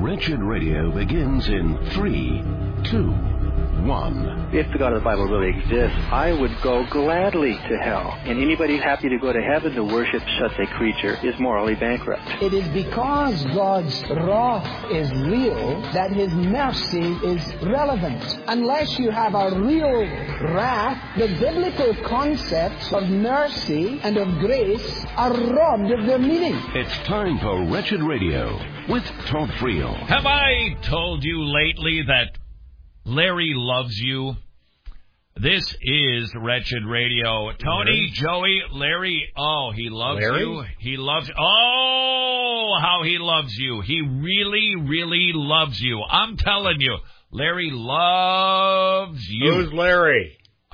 Wretched Radio begins in 3, 2, 1. If the God of the Bible really exists, I would go gladly to hell. And anybody happy to go to heaven to worship such a creature is morally bankrupt. It is because God's wrath is real that His mercy is relevant. Unless you have a real wrath, the biblical concepts of mercy and of grace are robbed of their meaning. It's time for Wretched Radio with Todd Friel. Have I told you lately that Larry loves you? This is Wretched Radio. Tony, Joey, Larry, oh, he loves you. He loves, oh, how he loves you. He really, really loves you. I'm telling you, Larry loves you. Who's Larry?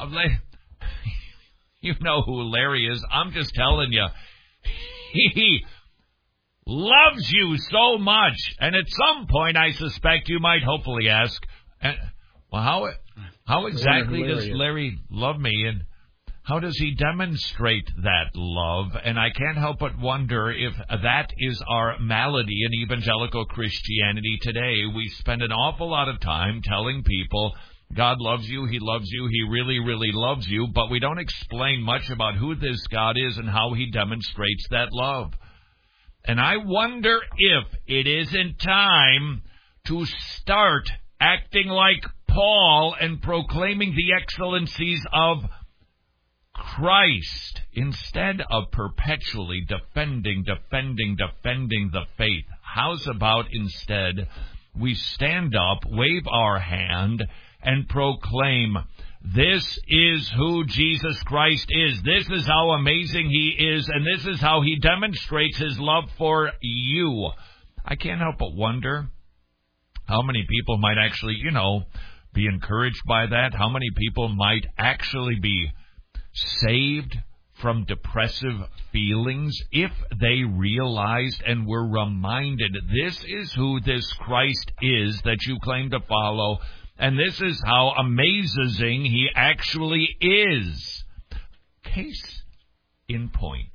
You know who Larry is. I'm just telling you. He loves you so much. And at some point, I suspect you might hopefully ask, well, how exactly does Larry love me, and how does he demonstrate that love? And I can't help but wonder if that is our malady in evangelical Christianity today. We spend an awful lot of time telling people God loves you, He loves you, He really, really loves you, but we don't explain much about who this God is and how He demonstrates that love. And I wonder if it isn't time to start acting like Paul and proclaiming the excellencies of Christ instead of perpetually defending the faith. How's about instead we stand up, wave our hand, and proclaim, this is who Jesus Christ is. This is how amazing He is, and this is how He demonstrates His love for you. I can't help but wonder how many people might actually, be encouraged by that. How many people might actually be saved from depressive feelings if they realized and were reminded, this is who this Christ is that you claim to follow, and this is how amazing He actually is. Case in point.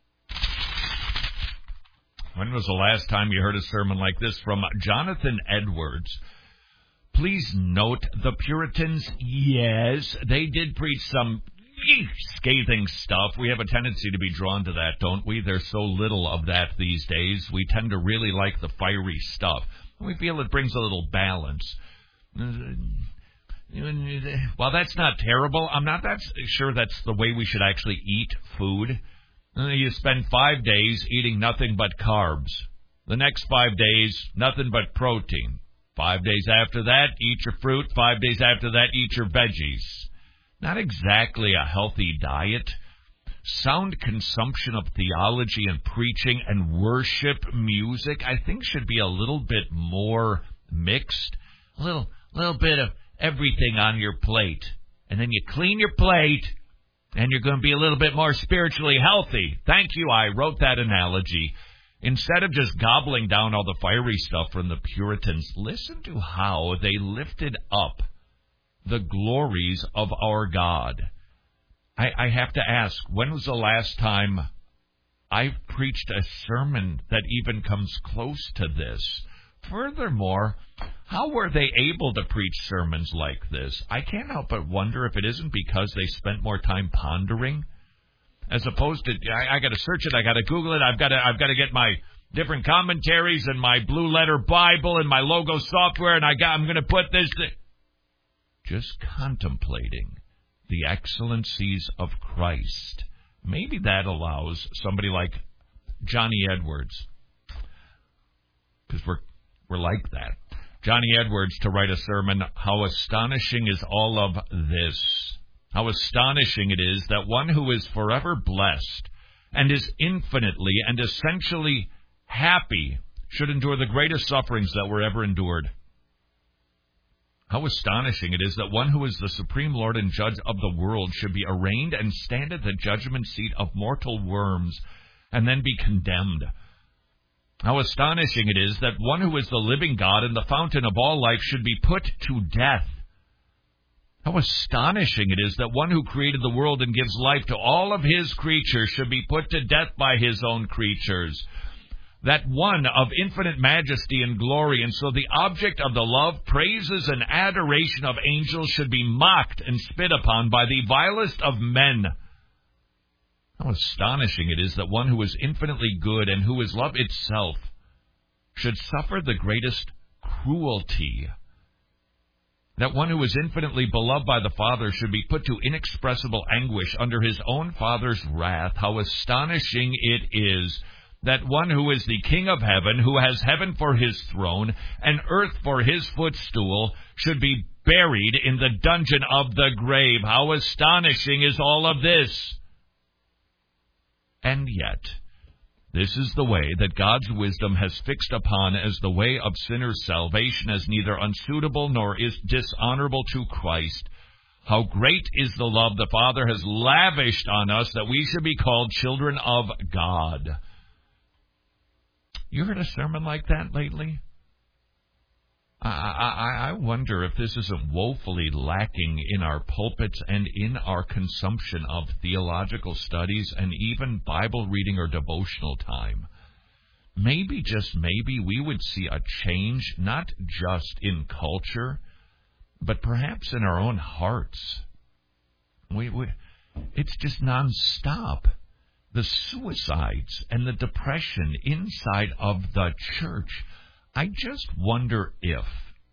When was the last time you heard a sermon like this from Jonathan Edwards? Please note, the Puritans, yes, they did preach some scathing stuff. We have a tendency to be drawn to that, don't we? There's so little of that these days. We tend to really like the fiery stuff. We feel it brings a little balance. Well, that's not terrible. I'm not that sure that's the way we should actually eat food. You spend 5 days eating nothing but carbs. The next 5 days, nothing but protein. 5 days after that, eat your fruit. 5 days after that, eat your veggies. Not exactly a healthy diet. Sound consumption of theology and preaching and worship music, I think, should be a little bit more mixed. A little bit of everything on your plate. And then you clean your plate, and you're going to be a little bit more spiritually healthy. Thank you, I wrote that analogy. Instead of just gobbling down all the fiery stuff from the Puritans, listen to how they lifted up the glories of our God. I have to ask, when was the last time I've preached a sermon that even comes close to this? Furthermore, how were they able to preach sermons like this? I can't help but wonder if it isn't because they spent more time pondering, as opposed to, I got to search it, I got to Google it, I've got to get my different commentaries and my Blue Letter Bible and my logo software, and I'm going to put this. Just contemplating the excellencies of Christ. Maybe that allows somebody like Johnny Edwards, because we're like that, Johnny Edwards, to write a sermon, how astonishing is all of this. How astonishing it is that one who is forever blessed and is infinitely and essentially happy should endure the greatest sufferings that were ever endured. How astonishing it is that one who is the supreme Lord and Judge of the world should be arraigned and stand at the judgment seat of mortal worms and then be condemned. How astonishing it is that one who is the living God and the fountain of all life should be put to death. How astonishing it is that one who created the world and gives life to all of His creatures should be put to death by His own creatures. that one of infinite majesty and glory, and so the object of the love, praises, and adoration of angels should be mocked and spit upon by the vilest of men. How astonishing it is that one who is infinitely good and who is love itself should suffer the greatest cruelty. That one who is infinitely beloved by the Father should be put to inexpressible anguish under his own Father's wrath. How astonishing it is that one who is the King of heaven, who has heaven for his throne and earth for his footstool, should be buried in the dungeon of the grave. How astonishing is all of this! And yet, this is the way that God's wisdom has fixed upon as the way of sinners' salvation, as neither unsuitable nor is dishonorable to Christ. How great is the love the Father has lavished on us that we should be called children of God. You heard a sermon like that lately? I wonder if this isn't woefully lacking in our pulpits and in our consumption of theological studies and even Bible reading or devotional time. Maybe, just maybe, we would see a change, not just in culture, but perhaps in our own hearts. It's just nonstop. The suicides and the depression inside of the church. I just wonder if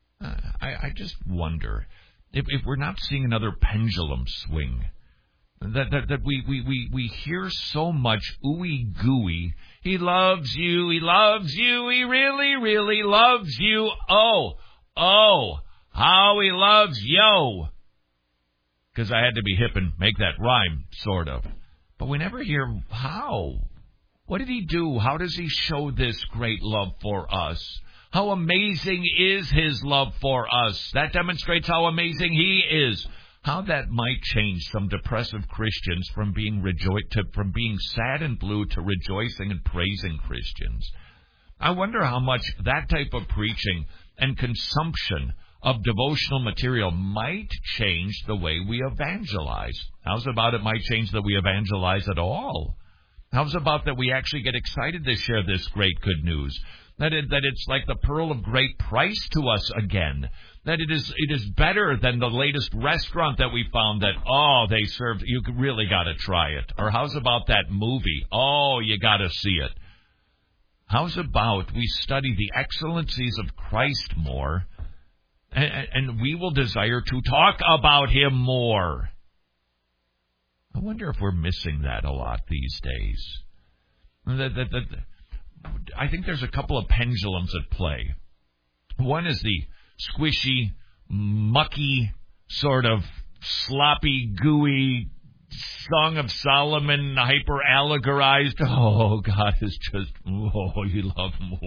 we're not seeing another pendulum swing. That we hear so much ooey gooey. He loves you, he really, really loves you. Oh, how he loves yo. Because I had to be hip and make that rhyme, sort of. But we never hear how. What did he do? How does he show this great love for us? How amazing is his love for us? That demonstrates how amazing he is. How that might change some depressive Christians from being sad and blue to rejoicing and praising Christians. I wonder how much that type of preaching and consumption of devotional material might change the way we evangelize. How's about it might change that we evangelize at all? How's about that we actually get excited to share this great good news? That it's like the pearl of great price to us again. That it is better than the latest restaurant that we found that, they served, you really got to try it. Or how's about that movie? You got to see it. How's about we study the excellencies of Christ more, and we will desire to talk about him more. I wonder if we're missing that a lot these days. I think there's a couple of pendulums at play. One is the squishy, mucky, sort of sloppy, gooey Song of Solomon, hyper-allegorized. God is just, you love him.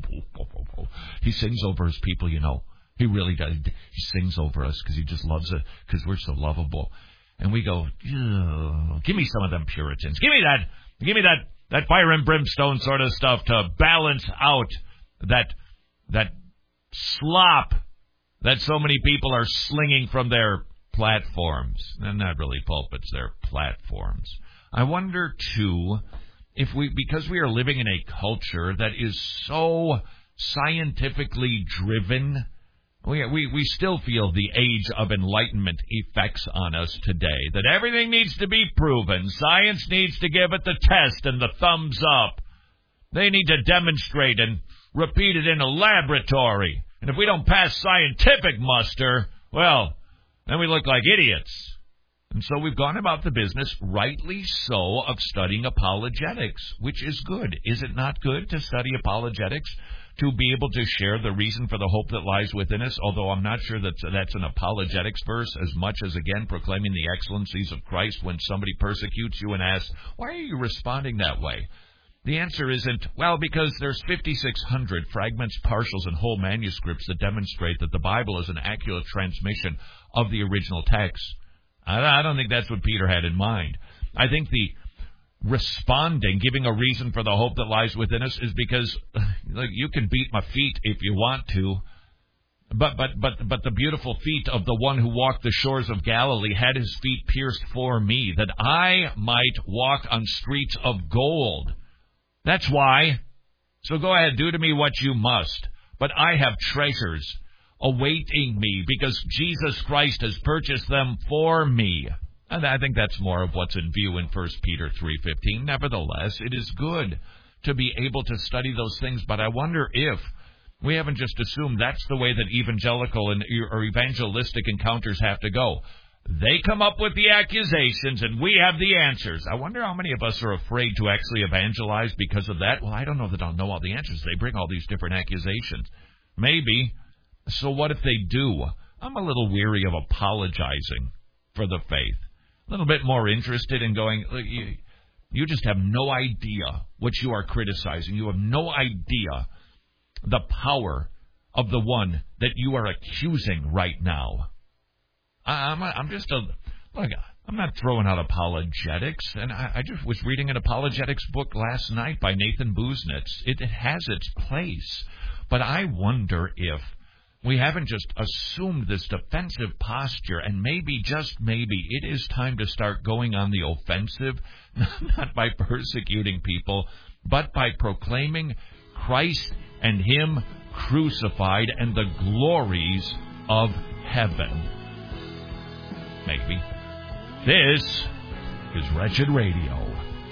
He sings over his people, you know. He really does. He sings over us because he just loves it, because we're so lovable. And we go, give me some of them Puritans. Give me that fire and brimstone sort of stuff to balance out that slop that so many people are slinging from their platforms. They're not really pulpits, they're platforms. I wonder, too, if because we are living in a culture that is so scientifically driven, we still feel the age of enlightenment effects on us today, that everything needs to be proven. Science needs to give it the test and the thumbs up. They need to demonstrate and repeat it in a laboratory. And if we don't pass scientific muster, well, then we look like idiots. And so we've gone about the business, rightly so, of studying apologetics, which is good. Is it not good to study apologetics? To be able to share the reason for the hope that lies within us, although I'm not sure that that's an apologetics verse as much as, again, proclaiming the excellencies of Christ when somebody persecutes you and asks, why are you responding that way? The answer isn't, because there's 5,600 fragments, partials, and whole manuscripts that demonstrate that the Bible is an accurate transmission of the original text. I don't think that's what Peter had in mind. I think the responding, giving a reason for the hope that lies within us is because you can beat my feet if you want to, but the beautiful feet of the one who walked the shores of Galilee had his feet pierced for me, that I might walk on streets of gold. That's why. So go ahead, do to me what you must. But I have treasures awaiting me because Jesus Christ has purchased them for me. And I think that's more of what's in view in 1 Peter 3:15. Nevertheless, it is good to be able to study those things, but I wonder if we haven't just assumed that's the way that evangelical or evangelistic encounters have to go. They come up with the accusations, and we have the answers. I wonder how many of us are afraid to actually evangelize because of that. Well, I don't know that I'll know all the answers. They bring all these different accusations. Maybe. So what if they do? I'm a little weary of apologizing for the faith. A little bit more interested in going, you just have no idea what you are criticizing. You have no idea the power of the one that you are accusing right now. I'm not throwing out apologetics, and I just was reading an apologetics book last night by Nathan Busenitz. It has its place, but I wonder if we haven't just assumed this defensive posture, and maybe, just maybe, it is time to start going on the offensive, not by persecuting people, but by proclaiming Christ and Him crucified and the glories of heaven. Maybe. This is Wretched Radio.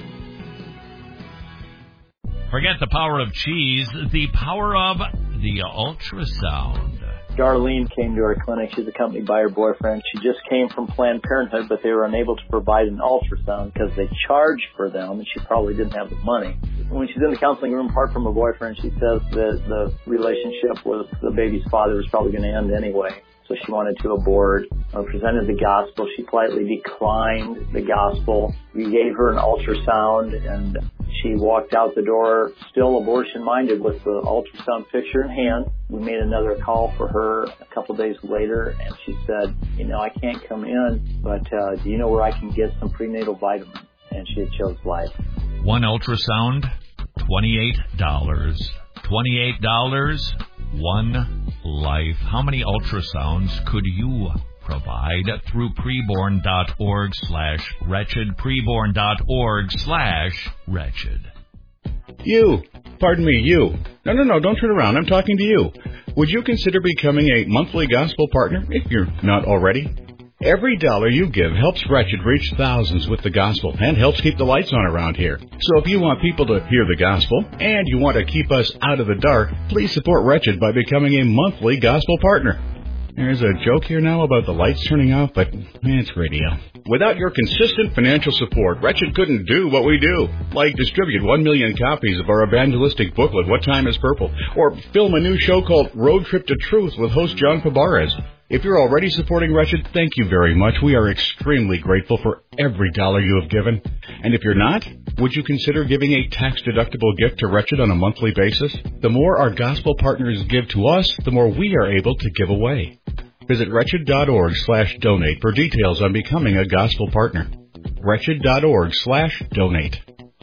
Forget the power of cheese, the power of the ultrasound. Darlene came to our clinic. She's accompanied by her boyfriend. She just came from Planned Parenthood, but they were unable to provide an ultrasound because they charged for them, and she probably didn't have the money. When she's in the counseling room, apart from her boyfriend, she says that the relationship with the baby's father was probably going to end anyway. So she wanted to abort. Presented the gospel. She politely declined the gospel. We gave her an ultrasound, and she walked out the door still abortion-minded with the ultrasound picture in hand. We made another call for her a couple days later, and she said, I can't come in, but do you know where I can get some prenatal vitamins? And she had chose life. One ultrasound, $28. $28, one life. How many ultrasounds could you provide through preborn.org/wretched, preborn.org/wretched? You. Pardon me, you. No, don't turn around. I'm talking to you. Would you consider becoming a monthly gospel partner if you're not already? Every dollar you give helps Wretched reach thousands with the gospel and helps keep the lights on around here. So if you want people to hear the gospel and you want to keep us out of the dark, please support Wretched by becoming a monthly gospel partner. There's a joke here now about the lights turning off, but it's radio. Without your consistent financial support, Wretched couldn't do what we do, like distribute 1 million copies of our evangelistic booklet, What Time is Purple, or film a new show called Road Trip to Truth with host John Pabarez. If you're already supporting Wretched, thank you very much. We are extremely grateful for every dollar you have given. And if you're not, would you consider giving a tax-deductible gift to Wretched on a monthly basis? The more our gospel partners give to us, the more we are able to give away. Visit wretched.org/donate for details on becoming a gospel partner. Wretched.org/donate.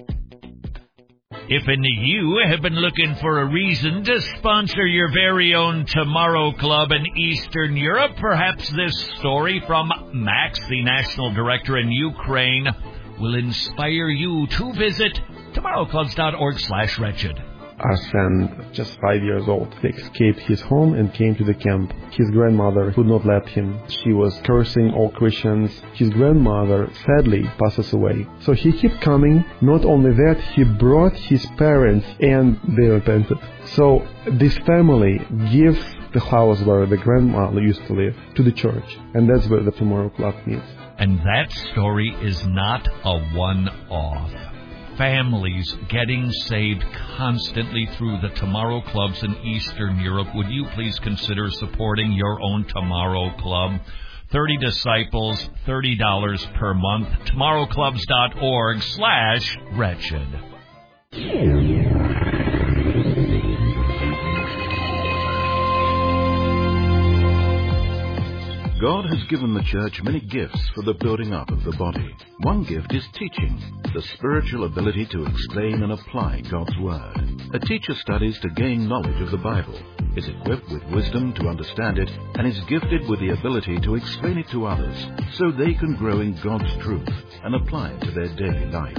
If any of you have been looking for a reason to sponsor your very own Tomorrow Club in Eastern Europe, perhaps this story from Max, the National Director in Ukraine, will inspire you to visit tomorrowclubs.org/wretched. Arsen, just 5 years old, escaped his home and came to the camp. His grandmother would not let him. She was cursing all Christians. His grandmother sadly passes away. So he kept coming. Not only that, he brought his parents and they repented. So this family gives the house where the grandmother used to live to the church. And that's where the Tomorrow Club meets. And that story is not a one-off. Families getting saved constantly through the Tomorrow Clubs in Eastern Europe. Would you please consider supporting your own Tomorrow Club? 30 disciples, $30 per month. tomorrowclubs.org/wretched. God has given the church many gifts for the building up of the body. One gift is teaching, the spiritual ability to explain and apply God's Word. A teacher studies to gain knowledge of the Bible, is equipped with wisdom to understand it, and is gifted with the ability to explain it to others so they can grow in God's truth and apply it to their daily life.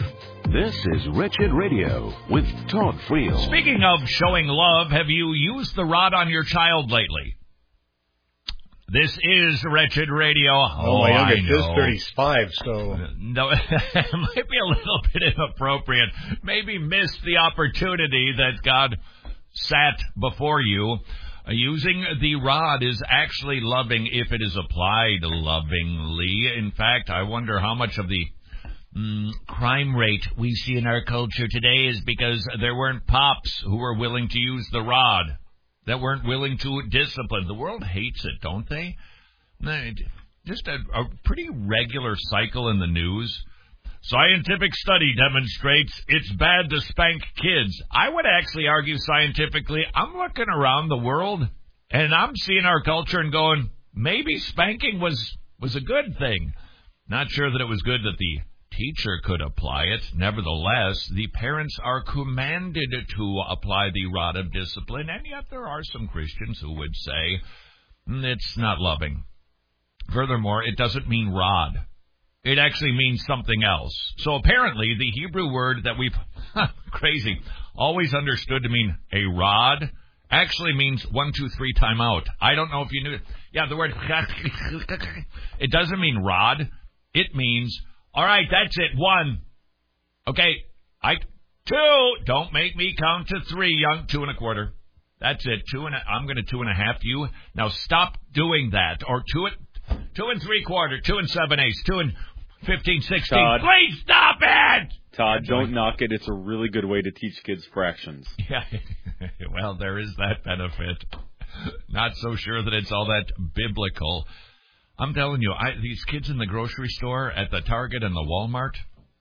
This is Wretched Radio with Todd Friel. Speaking of showing love, have you used the rod on your child lately? This is Wretched Radio. My youngest is 35, so... No, it might be a little bit inappropriate. Maybe missed the opportunity that God sat before you. Using the rod is actually loving if it is applied lovingly. In fact, I wonder how much of the crime rate we see in our culture today is because there weren't pops who were willing to use the rod, that weren't willing to discipline. The world hates it, don't they? Just a pretty regular cycle in the news. Scientific study demonstrates it's bad to spank kids. I would actually argue scientifically, I'm looking around the world, and I'm seeing our culture and going, maybe spanking was a good thing. Not sure that it was good that the teacher could apply it. Nevertheless, the parents are commanded to apply the rod of discipline, and yet there are some Christians who would say it's not loving. Furthermore, it doesn't mean rod. It actually means something else. So apparently, the Hebrew word that we've, crazy, always understood to mean a rod actually means 1, 2, 3 time out. I don't know if you knew it. Yeah, the word, it doesn't mean rod. It means, all right, that's it, 1. Okay, 2. Don't make me count to 3, young, 2 1/4. That's it, 2 I'm going to 2 1/2 you. Now stop doing that. Or 2 3/4, 2 7/8, 2 15, 16. Todd, please stop it! Todd, don't knock it. It's a really good way to teach kids fractions. Yeah, well, there is that benefit. Not so sure that it's all that biblical. I'm telling you, these kids in the grocery store, at the Target and the Walmart,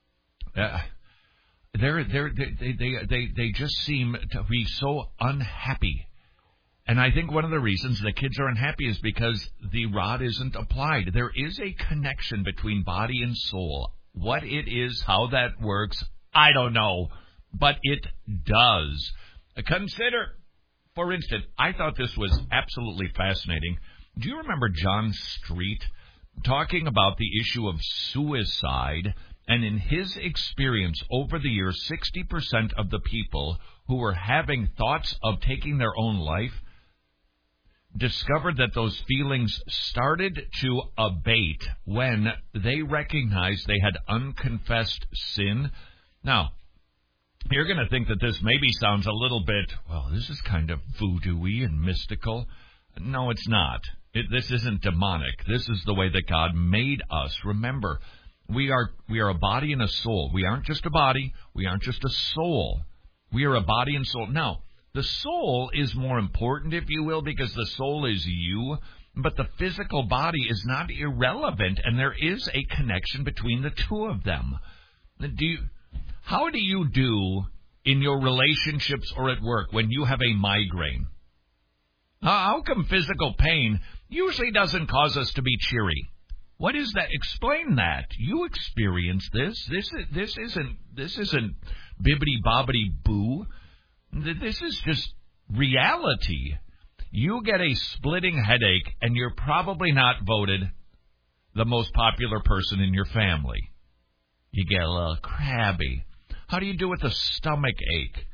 they just seem to be so unhappy. And I think one of the reasons the kids are unhappy is because the rod isn't applied. There is a connection between body and soul. What it is, how that works, I don't know. But it does. Consider, for instance, I thought this was absolutely fascinating. Do you remember John Street talking about the issue of suicide? And in his experience over the years, 60% of the people who were having thoughts of taking their own life discovered that those feelings started to abate when they recognized they had unconfessed sin. Now, you're going to think that this maybe sounds a little bit, well, this is kind of voodoo-y and mystical. No, it's not. This isn't demonic. This is the way that God made us. Remember, we are a body and a soul. We aren't just a body. We aren't just a soul. We are a body and soul. Now, the soul is more important, if you will, because the soul is you, but the physical body is not irrelevant, and there is a connection between the two of them. How do you do in your relationships or at work when you have a migraine? How come physical pain usually doesn't cause us to be cheery? What is that? Explain that. You experience this. This isn't bibbidi-bobbidi-boo. This is just reality. You get a splitting headache, and you're probably not voted the most popular person in your family. You get a little crabby. How do you do with a stomach ache?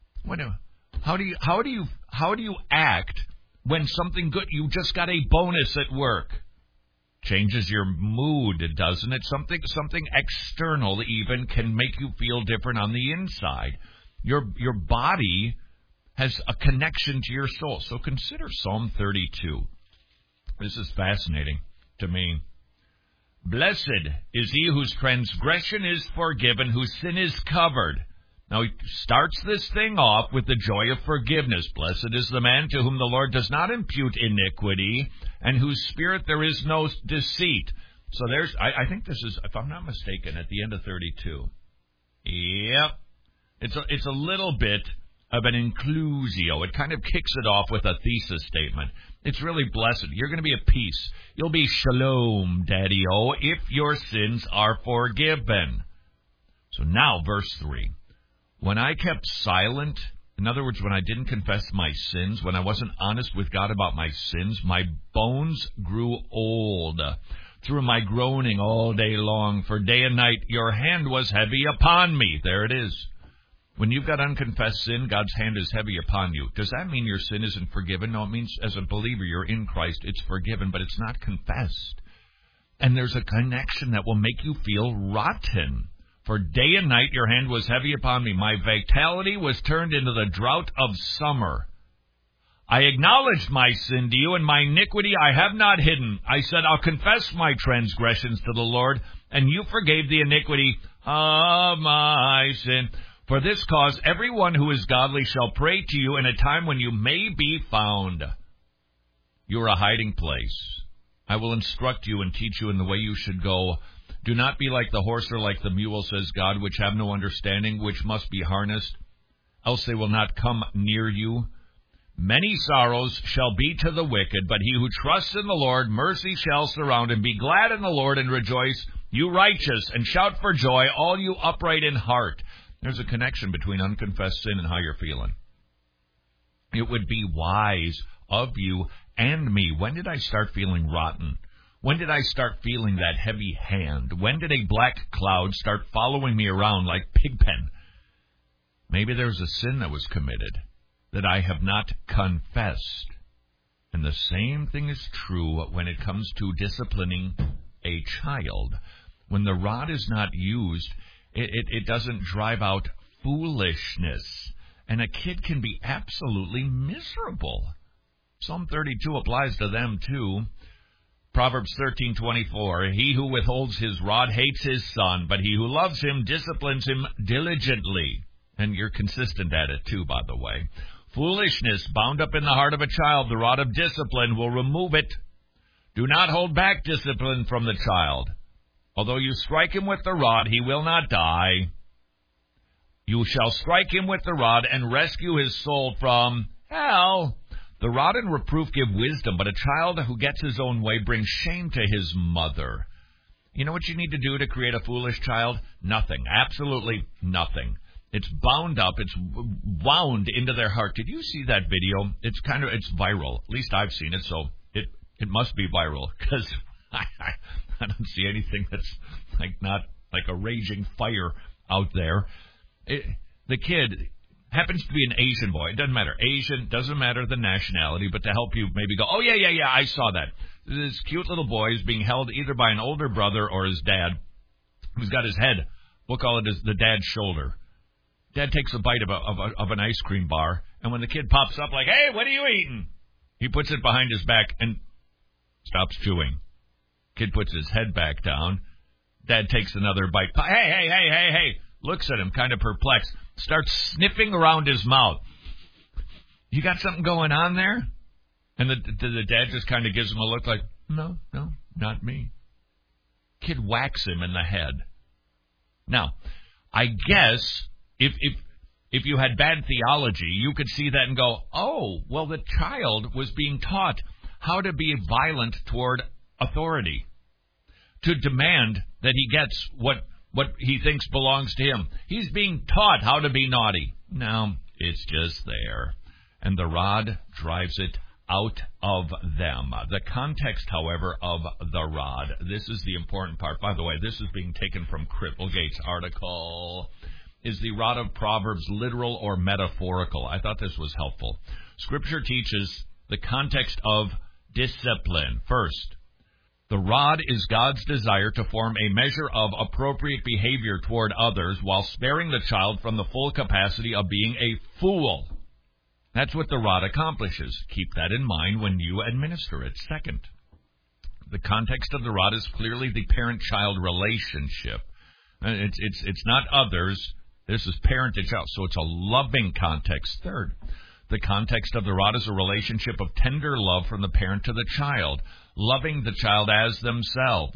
How do you act when something good? You just got a bonus at work. Changes your mood, doesn't it? Something external even can make you feel different on the inside. Your body has a connection to your soul. So consider Psalm 32. This is fascinating to me. Blessed is he whose transgression is forgiven, whose sin is covered. Now he starts this thing off with the joy of forgiveness. Blessed is the man to whom the Lord does not impute iniquity, and whose spirit there is no deceit. So I think this is, if I'm not mistaken, at the end of 32. Yep. It's a little bit of an inclusio. It kind of kicks it off with a thesis statement. It's really blessed. You're going to be at peace. You'll be shalom, daddy-o, if your sins are forgiven. So now, verse 3. When I kept silent, in other words, when I didn't confess my sins, when I wasn't honest with God about my sins, my bones grew old. through my groaning all day long. For day and night your hand was heavy upon me. There it is. When you've got unconfessed sin, God's hand is heavy upon you. Does that mean your sin isn't forgiven? No, it means as a believer you're in Christ. It's forgiven, but it's not confessed. And there's a connection that will make you feel rotten. For day and night your hand was heavy upon me. My vitality was turned into the drought of summer. I acknowledged my sin to you, and my iniquity I have not hidden. I said, I'll confess my transgressions to the Lord, and you forgave the iniquity of my sin. For this cause everyone who is godly shall pray to you in a time when you may be found. You are a hiding place. I will instruct you and teach you in the way you should go. Do not be like the horse or like the mule, says God, which have no understanding, which must be harnessed, else they will not come near you. Many sorrows shall be to the wicked, but he who trusts in the Lord, mercy shall surround him. Be glad in the Lord and rejoice, you righteous, and shout for joy, all you upright in heart. There's a connection between unconfessed sin and how you're feeling. It would be wise of you and me. When did I start feeling rotten? When did I start feeling that heavy hand? When did a black cloud start following me around like Pigpen? Maybe there was a sin that was committed that I have not confessed. And the same thing is true when it comes to disciplining a child. When the rod is not used, it doesn't drive out foolishness. And a kid can be absolutely miserable. Psalm 32 applies to them too. Proverbs 13:24, he who withholds his rod hates his son, but he who loves him disciplines him diligently. And you're consistent at it too, by the way. Foolishness bound up in the heart of a child, the rod of discipline will remove it. Do not hold back discipline from the child. Although you strike him with the rod, he will not die. You shall strike him with the rod and rescue his soul from hell. The rod and reproof give wisdom, but a child who gets his own way brings shame to his mother. You know what you need to do to create a foolish child? Nothing. Absolutely nothing. It's bound up. It's wound into their heart. Did you see that video? It's viral. At least I've seen it, so it must be viral because I don't see anything that's not like a raging fire out there. The kid happens to be an Asian boy. It doesn't matter. Asian, doesn't matter the nationality, but to help you maybe go, oh, yeah, I saw that. This cute little boy is being held either by an older brother or his dad, who's got his head, we'll call it the dad's shoulder. Dad takes a bite of an ice cream bar, and when the kid pops up like, hey, what are you eating? He puts it behind his back and stops chewing. Kid puts his head back down. Dad takes another bite. Hey. Looks at him, kind of perplexed. Starts sniffing around his mouth. You got something going on there? And the dad just kind of gives him a look like, no, not me. Kid whacks him in the head. Now, I guess if you had bad theology, you could see that and go, oh, well, the child was being taught how to be violent toward authority, to demand that he gets what he thinks belongs to him. He's being taught how to be naughty. No, it's just there. And the rod drives it out of them. The context, however, of the rod. This is the important part. By the way, this is being taken from Cripplegate's article. Is the rod of Proverbs literal or metaphorical? I thought this was helpful. Scripture teaches the context of discipline. First, the rod is God's desire to form a measure of appropriate behavior toward others while sparing the child from the full capacity of being a fool. That's what the rod accomplishes. Keep that in mind when you administer it. Second, the context of the rod is clearly the parent-child relationship. It's not others. This is parent to child, so it's a loving context. Third, the context of the rod is a relationship of tender love from the parent to the child, loving the child as themselves.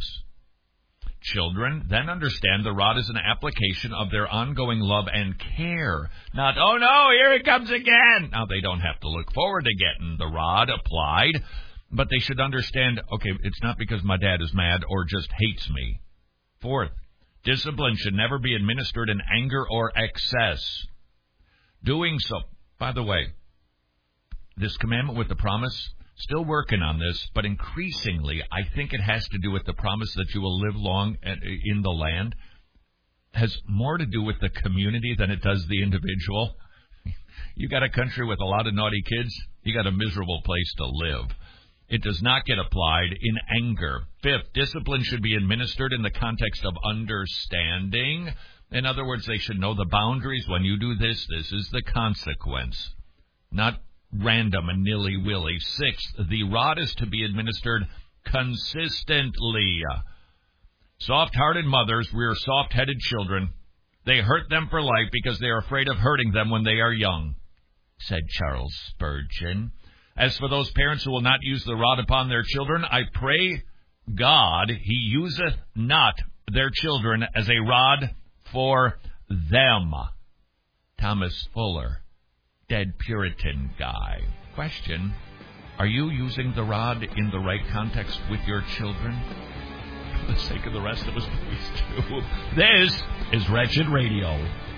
Children then understand the rod is an application of their ongoing love and care. Not, oh no, here it comes again. Now, they don't have to look forward to getting the rod applied, but they should understand, okay, it's not because my dad is mad or just hates me. Fourth, discipline should never be administered in anger or excess. Doing so, by the way, this commandment with the promise Still working on this, but increasingly, I think it has to do with the promise that you will live long in the land. Has more to do with the community than it does the individual. You got a country with a lot of naughty kids, you got a miserable place to live. It does not get applied in anger. Fifth, discipline should be administered in the context of understanding. In other words, they should know the boundaries. When you do this, this is the consequence. Not random and nilly-willy. Sixth, the rod is to be administered consistently. Soft-hearted mothers rear soft-headed children. They hurt them for life because they are afraid of hurting them when they are young, said Charles Spurgeon. As for those parents who will not use the rod upon their children, I pray God he useth not their children as a rod for them. Thomas Fuller, dead Puritan guy. Question, are you using the rod in the right context with your children? For the sake of the rest of us, please do. This is Wretched Radio.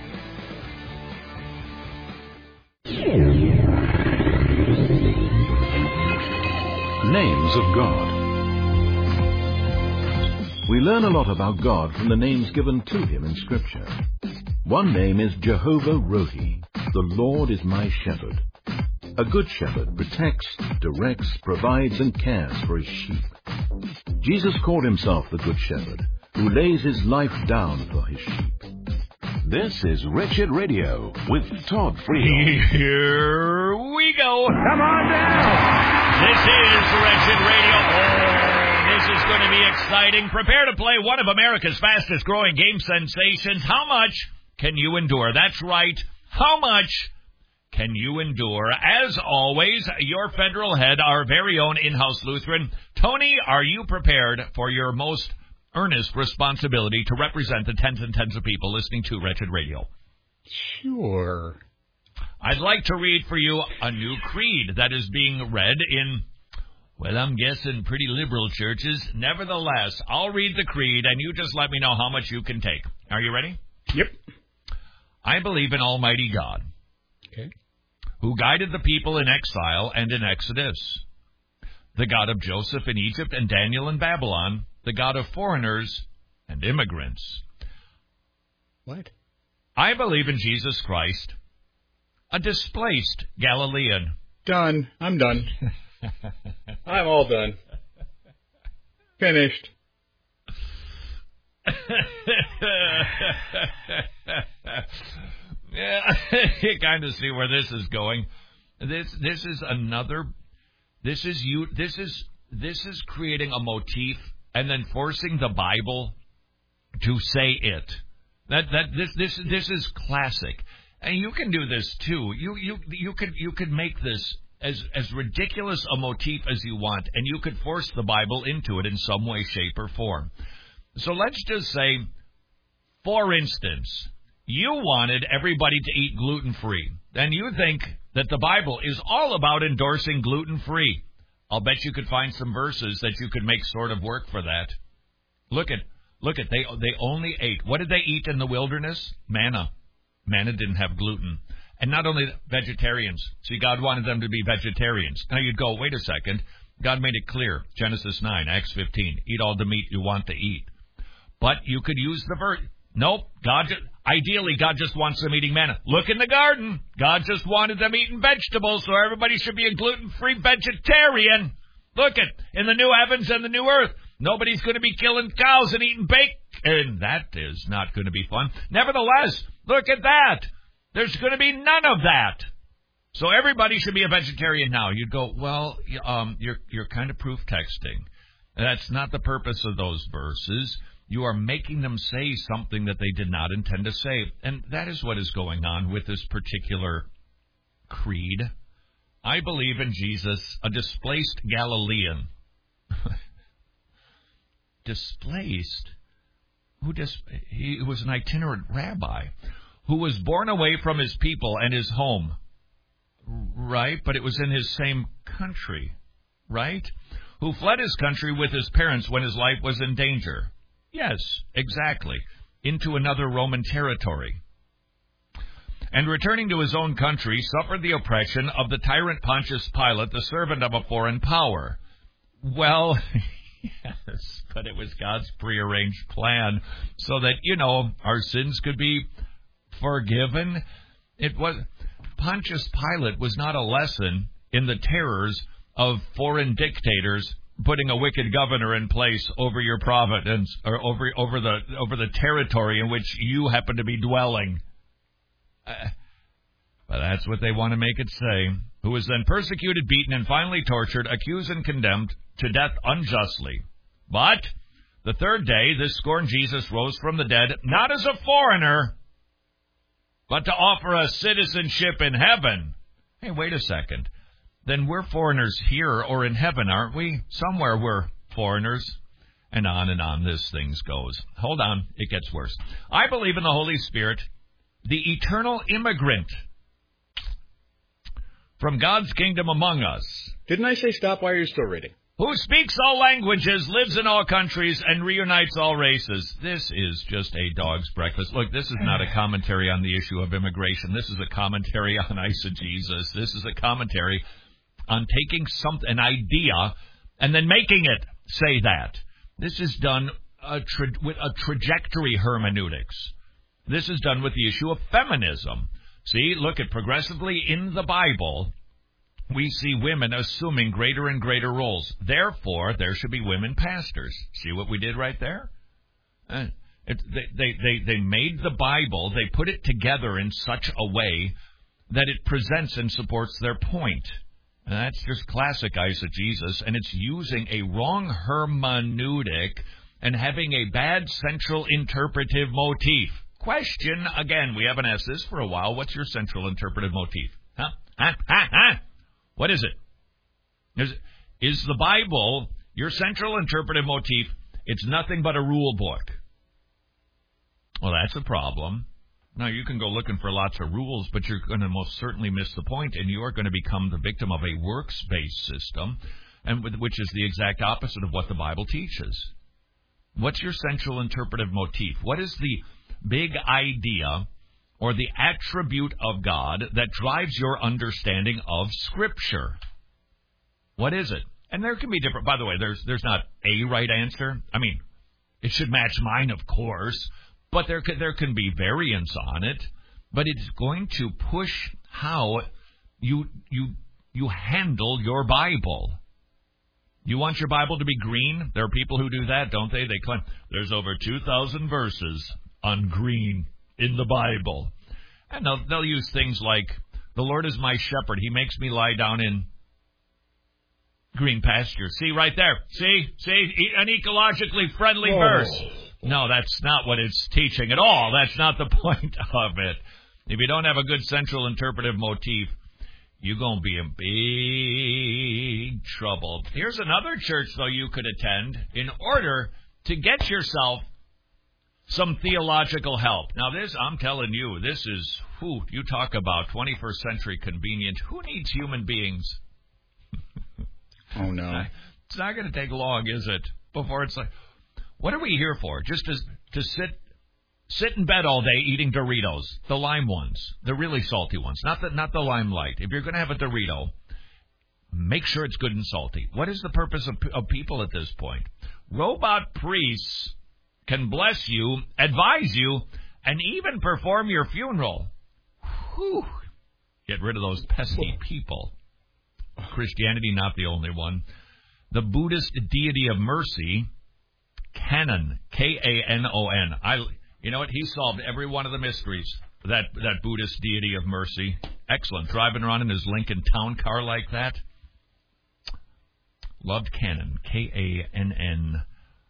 Names of God. We learn a lot about God from the names given to him in Scripture. One name is Jehovah Rohi. The Lord is my shepherd. A good shepherd protects, directs, provides, and cares for his sheep. Jesus called himself the Good Shepherd, who lays his life down for his sheep. This is Wretched Radio with Todd Friel. Here we go. Come on down. This is Wretched Radio. Oh, this is going to be exciting. Prepare to play one of America's fastest growing game sensations. How much can you endure? That's right. How much can you endure? As always, your federal head, our very own in-house Lutheran. Tony, are you prepared for your most earnest responsibility to represent the tens and tens of people listening to Wretched Radio? Sure. I'd like to read for you a new creed that is being read in, well, I'm guessing pretty liberal churches. Nevertheless, I'll read the creed, and you just let me know how much you can take. Are you ready? Yep. I believe in Almighty God, Okay. who guided the people in exile and in Exodus, the God of Joseph in Egypt and Daniel in Babylon, the God of foreigners and immigrants. What? I believe in Jesus Christ, a displaced Galilean. Done. I'm done. I'm all done. Finished. Yeah, you kind of see where this is going. This is creating a motif and then forcing the Bible to say it. This is classic. And you can do this too. You could make this as ridiculous a motif as you want, and you could force the Bible into it in some way, shape, or form. So let's just say, for instance, you wanted everybody to eat gluten-free. Then you think that the Bible is all about endorsing gluten-free. I'll bet you could find some verses that you could make sort of work for that. Look at they only ate. What did they eat in the wilderness? Manna. Manna didn't have gluten. And not only vegetarians. See, God wanted them to be vegetarians. Now you'd go, wait a second. God made it clear. Genesis 9, Acts 15. Eat all the meat you want to eat. But you could use the verse. Nope. Ideally, God just wants them eating manna. Look in the garden. God just wanted them eating vegetables, so everybody should be a gluten-free vegetarian. Look in the new heavens and the new earth. Nobody's going to be killing cows and eating bacon. That is not going to be fun. Nevertheless, look at that. There's going to be none of that. So everybody should be a vegetarian now. You'd go, well, you're kind of proof texting. That's not the purpose of those verses. You are making them say something that they did not intend to say. And that is what is going on with this particular creed. I believe in Jesus, a displaced Galilean. Displaced? He was an itinerant rabbi who was born away from his people and his home. Right? But it was in his same country. Right? Who fled his country with his parents when his life was in danger. Yes, exactly. Into another Roman territory. and returning to his own country, suffered the oppression of the tyrant Pontius Pilate, the servant of a foreign power. Well, yes, but it was God's prearranged plan so that, our sins could be forgiven. Pontius Pilate was not a lesson in the terrors of foreign dictators putting a wicked governor in place over your province or over the territory in which you happen to be dwelling. But that's what they want to make it say. Who was then persecuted, beaten, and finally tortured, accused and condemned to death unjustly. But the third day, this scorned Jesus rose from the dead, not as a foreigner, but to offer us citizenship in heaven. Hey, wait a second. Then we're foreigners here or in heaven, aren't we? Somewhere we're foreigners. And on this thing goes. Hold on, it gets worse. I believe in the Holy Spirit, the eternal immigrant from God's kingdom among us. Didn't I say stop? Why are you still reading? Who speaks all languages, lives in all countries, and reunites all races. This is just a dog's breakfast. Look, this is not a commentary on the issue of immigration. This is a commentary on eisegesis. This is a commentary on taking an idea and then making it say that. This is done with a trajectory hermeneutics. This is done with the issue of feminism. See, look at progressively in the Bible, we see women assuming greater and greater roles. Therefore, there should be women pastors. See what we did right there? They made the Bible, they put it together in such a way that it presents and supports their point. And that's just classic eisegesis, and it's using a wrong hermeneutic and having a bad central interpretive motif. Question, again, we haven't asked this for a while. What's your central interpretive motif? What is it? Is the Bible your central interpretive motif? It's nothing but a rule book. Well, that's a problem. Now, you can go looking for lots of rules, but you're going to most certainly miss the point, and you are going to become the victim of a works-based system, which is the exact opposite of what the Bible teaches. What's your central interpretive motif? What is the big idea or the attribute of God that drives your understanding of Scripture? What is it? And there can be different. By the way, there's not a right answer. I mean, it should match mine, of course, but there can be variance on it. But it's going to push how you handle your Bible. You want your Bible to be green? There are people who do that, don't they? They claim there's over 2,000 verses on green in the Bible. And they'll use things like, the Lord is my shepherd. He makes me lie down in green pasture. See right there. See, an ecologically friendly verse. No, that's not what it's teaching at all. That's not the point of it. If you don't have a good central interpretive motif, you're going to be in big trouble. Here's another church, though, you could attend in order to get yourself some theological help. Now, this, I'm telling you, this is, you talk about 21st century convenient. Who needs human beings? Oh, no. It's not going to take long, is it? Before it's like, what are we here for? Just to sit in bed all day eating Doritos, the lime ones, the really salty ones, not the lime light. If you're going to have a Dorito, make sure it's good and salty. What is the purpose of people at this point? Robot priests can bless you, advise you, and even perform your funeral. Whew. Get rid of those pesky people. Christianity, not the only one. The Buddhist deity of mercy, Kanon, K-A-N-O-N. You know what? He solved every one of the mysteries, that Buddhist deity of mercy. Excellent. Driving around in his Lincoln Town Car like that. Loved Kanon, K-A-N-N-O-N.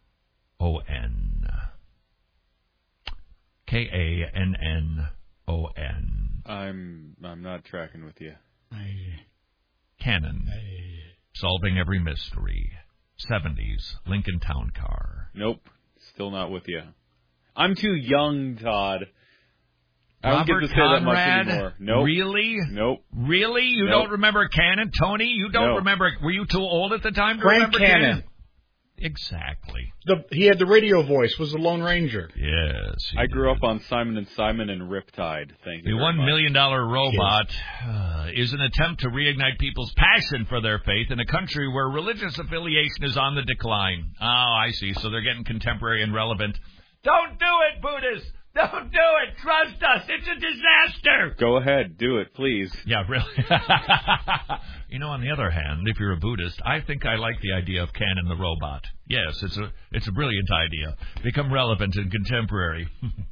K-A-N-N-O-N. I'm not tracking with you. Kanon. Solving every mystery. 70s Lincoln Town Car. Nope. Still not with you. I'm too young, Todd. Robert I don't get to say Conrad? that much anymore. Nope. Really? Nope. Really? You don't remember Kanon? Tony, you don't remember? Were you too old at the time to Frank remember Cannon? Exactly. He had the radio voice, was the Lone Ranger. Yes. I grew up on Simon & Simon and Riptide. Thank you. The $1 million robot is an attempt to reignite people's passion for their faith in a country where religious affiliation is on the decline. Oh, I see. So they're getting contemporary and relevant. Don't do it, Buddhists! Don't do it! Trust us! It's a disaster! Go ahead. Do it, please. Yeah, really. On the other hand, if you're a Buddhist, I think I like the idea of Canon the robot. Yes, it's a brilliant idea. Become relevant and contemporary.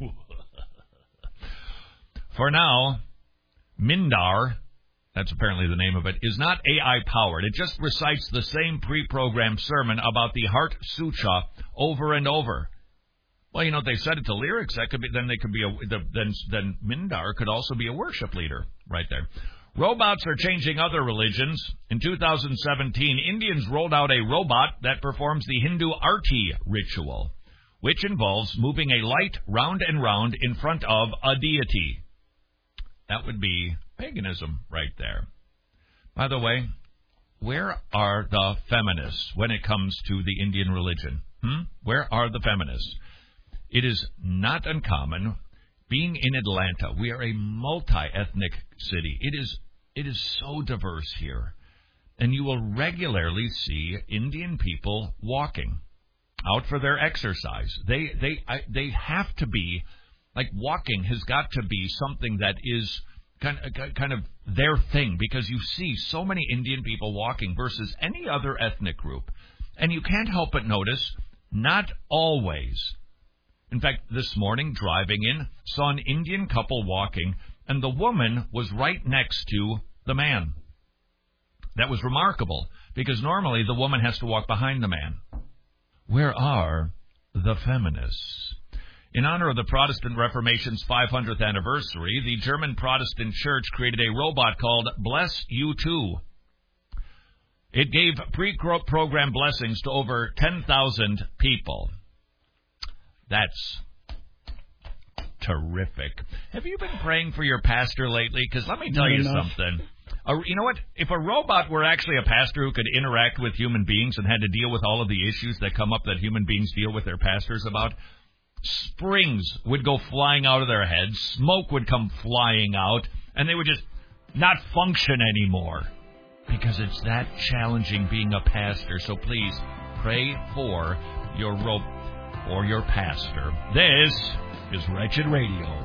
For now, Mindar, that's apparently the name of it, is not AI-powered. It just recites the same pre-programmed sermon about the Heart Sutra over and over. Well, if they set it to lyrics, that could be. Then they could be. Then Mindar could also be a worship leader, right there. Robots are changing other religions. In 2017, Indians rolled out a robot that performs the Hindu Arti ritual, which involves moving a light round and round in front of a deity. That would be paganism, right there. By the way, where are the feminists when it comes to the Indian religion? Where are the feminists? It is not uncommon, being in Atlanta, we are a multi-ethnic city. It is so diverse here. And you will regularly see Indian people walking out for their exercise. They have to be, like, walking has got to be something that is kind of their thing, because you see so many Indian people walking versus any other ethnic group. And you can't help but notice, not always. In fact, this morning, driving in, saw an Indian couple walking, and the woman was right next to the man. That was remarkable, because normally the woman has to walk behind the man. Where are the feminists? In honor of the Protestant Reformation's 500th anniversary, the German Protestant Church created a robot called Bless You Too. It gave pre-programmed blessings to over 10,000 people. That's terrific. Have you been praying for your pastor lately? Because let me tell you something. You know what? If a robot were actually a pastor who could interact with human beings and had to deal with all of the issues that come up that human beings deal with their pastors about, springs would go flying out of their heads, smoke would come flying out, and they would just not function anymore. Because it's that challenging being a pastor. So please, pray for your robot. Or your pastor. This is Wretched Radio.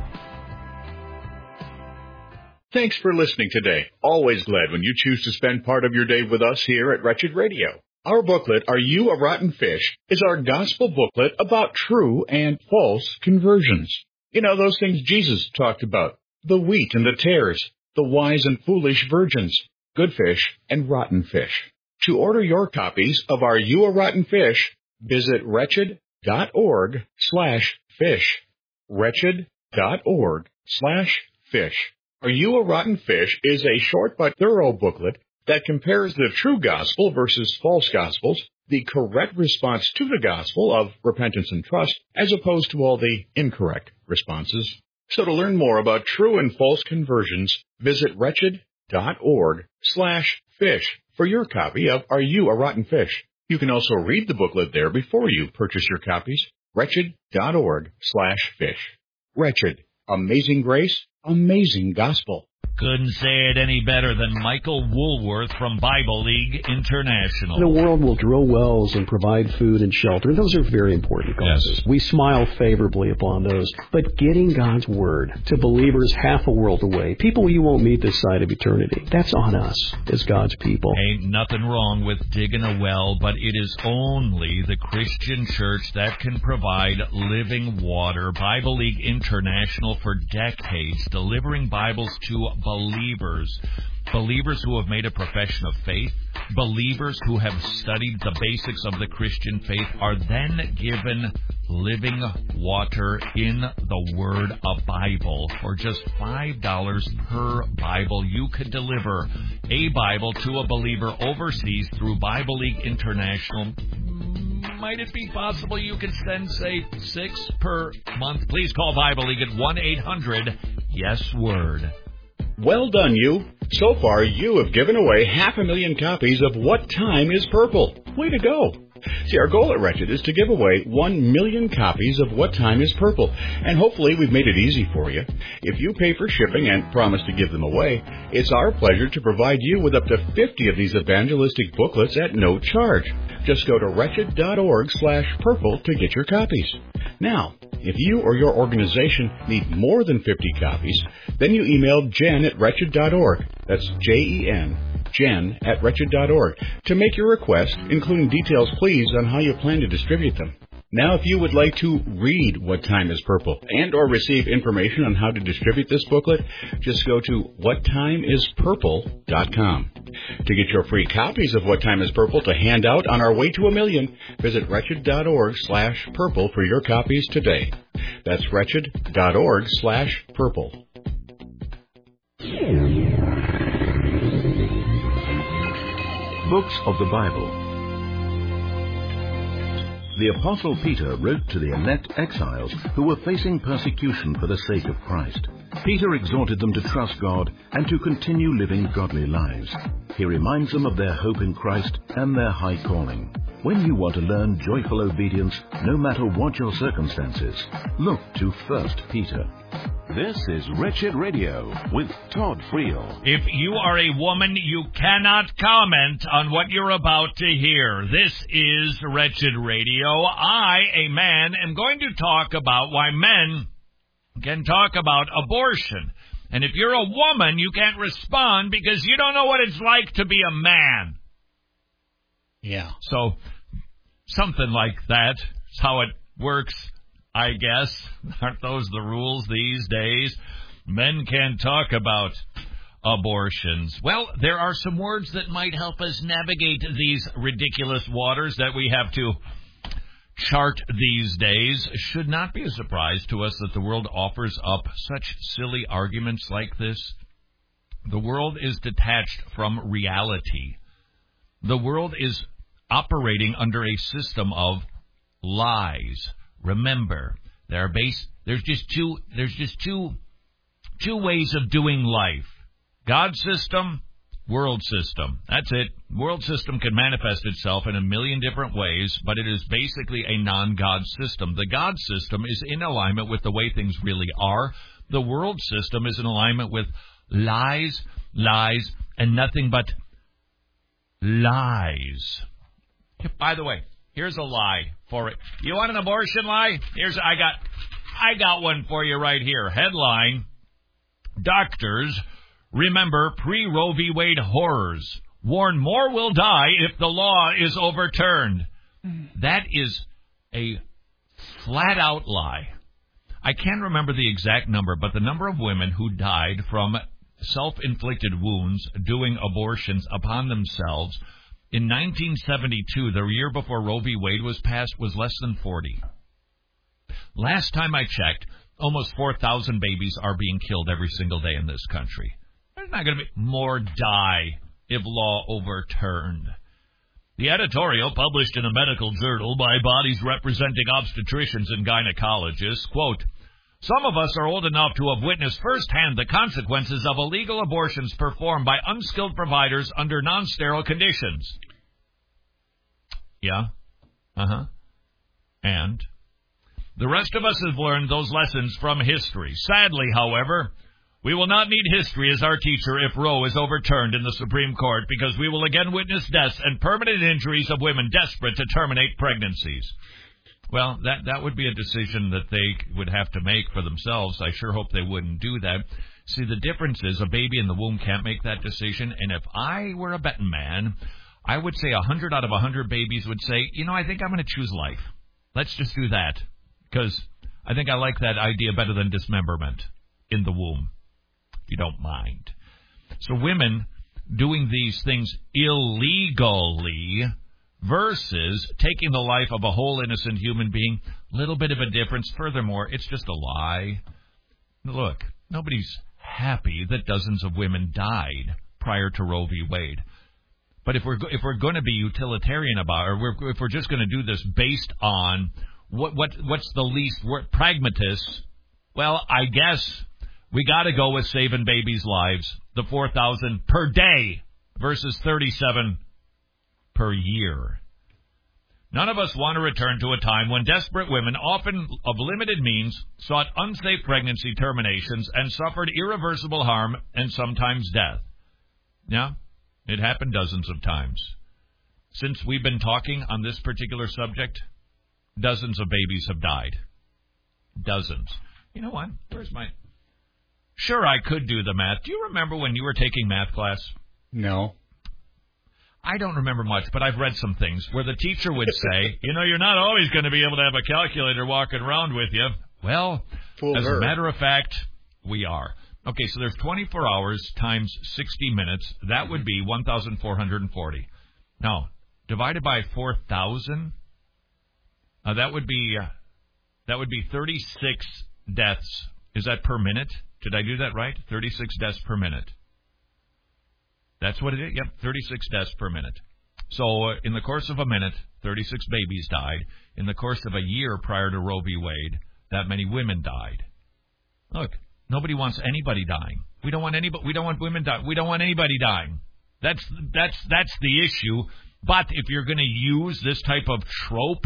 Thanks for listening today. Always glad when you choose to spend part of your day with us here at Wretched Radio. Our booklet, Are You a Rotten Fish?, is our gospel booklet about true and false conversions. Those things Jesus talked about. The wheat and the tares, the wise and foolish virgins, good fish and rotten fish. To order your copies of Are You a Rotten Fish?, visit wretched.org/fish. Wretched.org/fish. Are You a Rotten Fish is a short but thorough booklet that compares the true gospel versus false gospels, the correct response to the gospel of repentance and trust, as opposed to all the incorrect responses. So to learn more about true and false conversions, visit wretched.org/fish for your copy of Are You a Rotten Fish? You can also read the booklet there before you purchase your copies. Wretched.org/fish. Wretched. Amazing grace. Amazing gospel. Couldn't say it any better than Michael Woolworth from Bible League International. The world will drill wells and provide food and shelter. Those are very important causes. Yes. We smile favorably upon those. But getting God's Word to believers half a world away, people you won't meet this side of eternity, that's on us as God's people. Ain't nothing wrong with digging a well, but it is only the Christian church that can provide living water. Bible League International, for decades, delivering Bibles to believers who have made a profession of faith, believers who have studied the basics of the Christian faith, are then given living water in the Word, a Bible. For just $5 per Bible, you could deliver a Bible to a believer overseas through Bible League International. Might it be possible you could send, say, 6 per month? Please call Bible League at 1-800-YES-WORD. Well done, you. So far, you have given away 500,000 copies of What Time is Purple. Way to go. See, our goal at Wretched is to give away 1 million copies of What Time is Purple, and hopefully we've made it easy for you. If you pay for shipping and promise to give them away, it's our pleasure to provide you with up to 50 of these evangelistic booklets at no charge. Just go to wretched.org/purple to get your copies. Now, if you or your organization need more than 50 copies, then you email Jen at wretched.org. That's Jen, Jen at wretched.org, to make your request, including details, please, on how you plan to distribute them. Now, if you would like to read What Time is Purple and or receive information on how to distribute this booklet, just go to whattimeispurple.com. To get your free copies of What Time is Purple to hand out on our way to 1 million, visit wretched.org/purple for your copies today. That's wretched.org/purple. Books of the Bible. The Apostle Peter wrote to the elect exiles who were facing persecution for the sake of Christ. Peter exhorted them to trust God and to continue living godly lives. He reminds them of their hope in Christ and their high calling. When you want to learn joyful obedience, no matter what your circumstances, look to 1 Peter. This is Wretched Radio with Todd Friel. If you are a woman, you cannot comment on what you're about to hear. This is Wretched Radio. I, a man, am going to talk about why men can talk about abortion. And if you're a woman, you can't respond because you don't know what it's like to be a man. Yeah. So, something like that is how it works, I guess. Aren't those the rules these days? Men can't talk about abortions. Well, there are some words that might help us navigate these ridiculous waters that we have to chart these days. Should not be a surprise to us that the world offers up such silly arguments like this. The world is detached from reality. The world is operating under a system of lies. Remember, there's just two ways of doing life. God's system, world system. That's it. World system can manifest itself in a million different ways, but it is basically a non-God system. The God system is in alignment with the way things really are. The world system is in alignment with lies, and nothing but lies. By the way, here's a lie for it. You want an abortion lie? I got one for you right here. Headline: Doctors remember pre-Roe v. Wade horrors. Warn more will die if the law is overturned. That is a flat-out lie. I can't remember the exact number, but the number of women who died from self-inflicted wounds doing abortions upon themselves in 1972, the year before Roe v. Wade was passed, was less than 40. Last time I checked, almost 4,000 babies are being killed every single day in this country. There's not going to be more die if law overturned. The editorial, published in a medical journal by bodies representing obstetricians and gynecologists, quote, "Some of us are old enough to have witnessed firsthand the consequences of illegal abortions performed by unskilled providers under non-sterile conditions." Yeah? And the rest of us have learned those lessons from history. Sadly, however, we will not need history as our teacher if Roe is overturned in the Supreme Court, because we will again witness deaths and permanent injuries of women desperate to terminate pregnancies. Well, that would be a decision that they would have to make for themselves. I sure hope they wouldn't do that. See, the difference is a baby in the womb can't make that decision, and if I were a betting man, I would say 100 out of 100 babies would say, I think I'm going to choose life. Let's just do that, because I think I like that idea better than dismemberment in the womb, if you don't mind. So women doing these things illegally versus taking the life of a whole innocent human being, little bit of a difference. Furthermore, it's just a lie. Look, nobody's happy that dozens of women died prior to Roe v. Wade. But if we're going to be utilitarian about it, or if we're just going to do this based on what's the least pragmatists, well, I guess we got to go with saving babies' lives, the 4,000 per day versus 37 per year. None of us want to return to a time when desperate women, often of limited means, sought unsafe pregnancy terminations and suffered irreversible harm and sometimes death. Yeah, it happened dozens of times. Since we've been talking on this particular subject, dozens of babies have died. Dozens. You know what? Where's my... Sure, I could do the math. Do you remember when you were taking math class? No. I don't remember much, but I've read some things where the teacher would say, you're not always going to be able to have a calculator walking around with you. Well, as a matter of fact, we are. Okay, so there's 24 hours times 60 minutes. That would be 1,440. Now, divided by 4,000, that would be 36 deaths. Is that per minute? Did I do that right? 36 deaths per minute. That's what it is? Yep, 36 deaths per minute. So in the course of a minute, 36 babies died. In the course of a year prior to Roe v. Wade, that many women died. Look, nobody wants anybody dying. We don't want anybody. We don't want women dying. We don't want anybody dying. That's the issue. But if you're going to use this type of trope,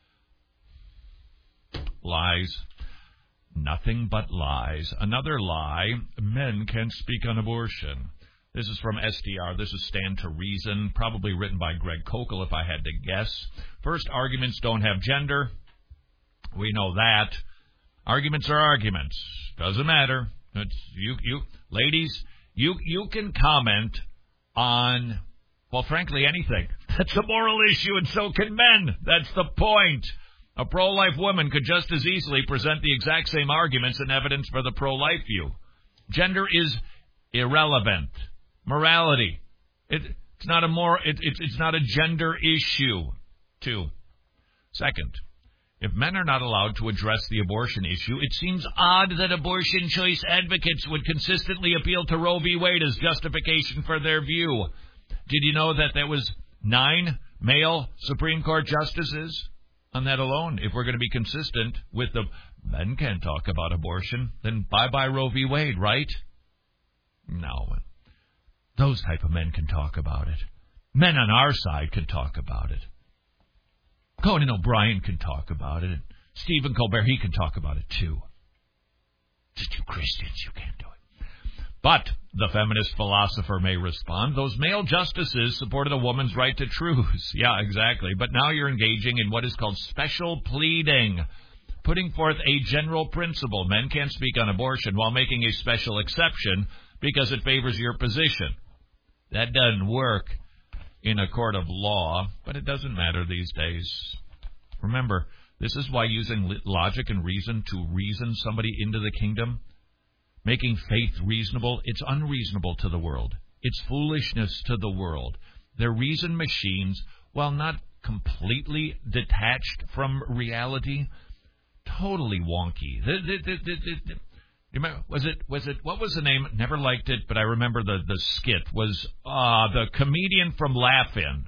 lies. Nothing but lies. Another lie, men can't speak on abortion. This is from SDR. This is Stand to Reason, probably written by Greg Kokel, if I had to guess. First, arguments don't have gender. We know that. Arguments are arguments. Doesn't matter. It's, ladies, you can comment on, well, frankly, anything. That's a moral issue, and so can men. That's the point. A pro-life woman could just as easily present the exact same arguments and evidence for the pro-life view. Gender is irrelevant. Morality. It's not a gender issue. 2. Second, if men are not allowed to address the abortion issue, it seems odd that abortion choice advocates would consistently appeal to Roe v. Wade as justification for their view. Did you know that there was 9 male Supreme Court justices on that alone? If we're going to be consistent with the men can't talk about abortion, then bye-bye Roe v. Wade, right? No. Those type of men can talk about it. Men on our side can talk about it. Conan O'Brien can talk about it. And Stephen Colbert, he can talk about it too. Just you Christians, you can't do it. But the feminist philosopher may respond, those male justices supported a woman's right to choose. Yeah, exactly. But now you're engaging in what is called special pleading, putting forth a general principle. Men can't speak on abortion while making a special exception because it favors your position. That doesn't work in a court of law, but it doesn't matter these days. Remember, this is why using logic and reason to reason somebody into the kingdom, making faith reasonable, it's unreasonable to the world. It's foolishness to the world. They're reason machines, while not completely detached from reality, totally wonky. Was it, what was the name? Never liked it, but I remember the skit was, the comedian from Laugh-In.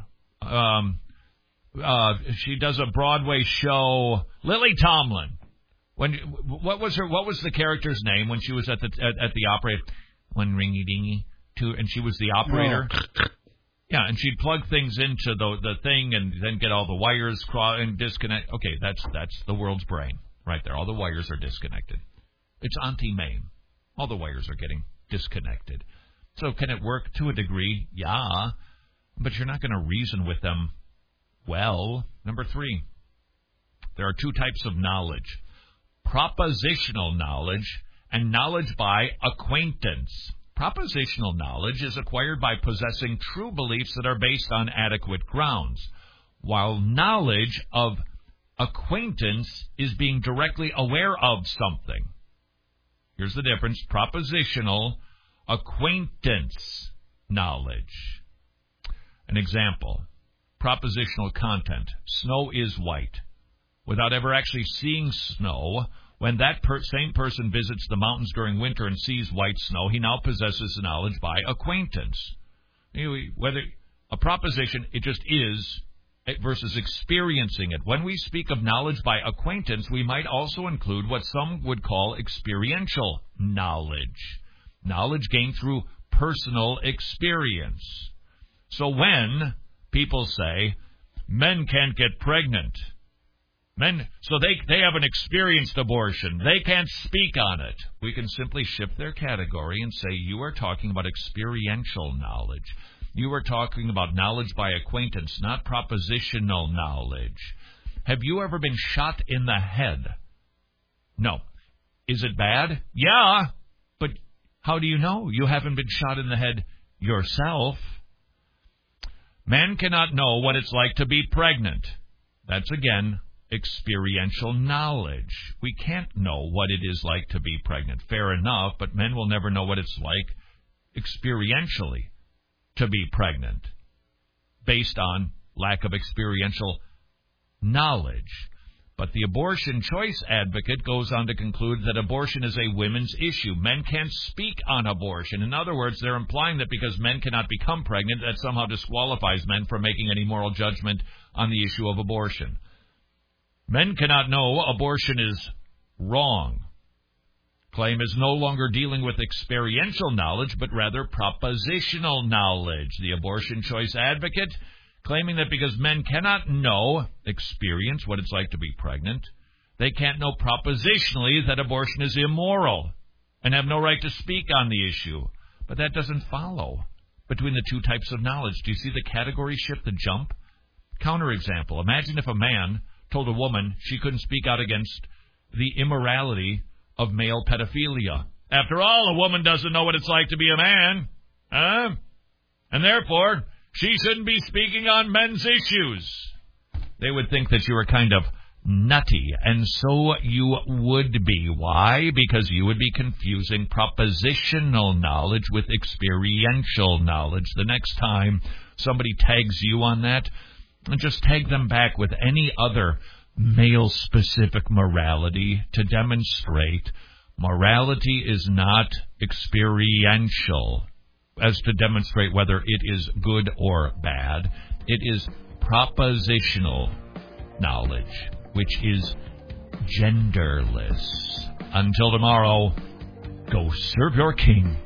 She does a Broadway show, Lily Tomlin. What was the character's name when she was at the opera? One ringy dingy, two, and she was the operator. Oh. Yeah, and she'd plug things into the thing and then get all the wires and disconnect. Okay, that's the world's brain right there. All the wires are disconnected. It's Auntie Mame. All the wires are getting disconnected. So can it work to a degree? Yeah, but you're not going to reason with them well. Number 3, there are 2 types of knowledge: propositional knowledge and knowledge by acquaintance. Propositional knowledge is acquired by possessing true beliefs that are based on adequate grounds, while knowledge of acquaintance is being directly aware of something. Here's the difference: propositional, acquaintance knowledge. An example: propositional content. Snow is white. Without ever actually seeing snow, when that same person visits the mountains during winter and sees white snow, he now possesses the knowledge by acquaintance. Whether a proposition, it just is, versus experiencing it. When we speak of knowledge by acquaintance, we might also include what some would call experiential knowledge. Knowledge gained through personal experience. So when people say, men can't get pregnant. Men, so they haven't experienced abortion. They can't speak on it. We can simply shift their category and say you are talking about experiential knowledge. You are talking about knowledge by acquaintance, not propositional knowledge. Have you ever been shot in the head? No. Is it bad? Yeah. But how do you know? You haven't been shot in the head yourself. Man cannot know what it's like to be pregnant. That's, again, experiential knowledge. We can't know what it is like to be pregnant. Fair enough, but men will never know what it's like experientially to be pregnant based on lack of experiential knowledge. But the abortion choice advocate goes on to conclude that abortion is a women's issue. Men can't speak on abortion. In other words, they're implying that because men cannot become pregnant, that somehow disqualifies men from making any moral judgment on the issue of abortion. Men cannot know abortion is wrong. Claim is no longer dealing with experiential knowledge, but rather propositional knowledge. The abortion choice advocate claiming that because men cannot experience what it's like to be pregnant, they can't know propositionally that abortion is immoral and have no right to speak on the issue. But that doesn't follow between the two types of knowledge. Do you see the category shift, the jump? Counterexample. Imagine if a man told a woman she couldn't speak out against the immorality of male pedophilia. After all, a woman doesn't know what it's like to be a man. And therefore, she shouldn't be speaking on men's issues. They would think that you were kind of nutty, and so you would be. Why? Because you would be confusing propositional knowledge with experiential knowledge. The next time somebody tags you on that, just tag them back with any other male-specific morality to demonstrate morality is not experiential, as to demonstrate whether it is good or bad. It is propositional knowledge, which is genderless. Until tomorrow, go serve your king.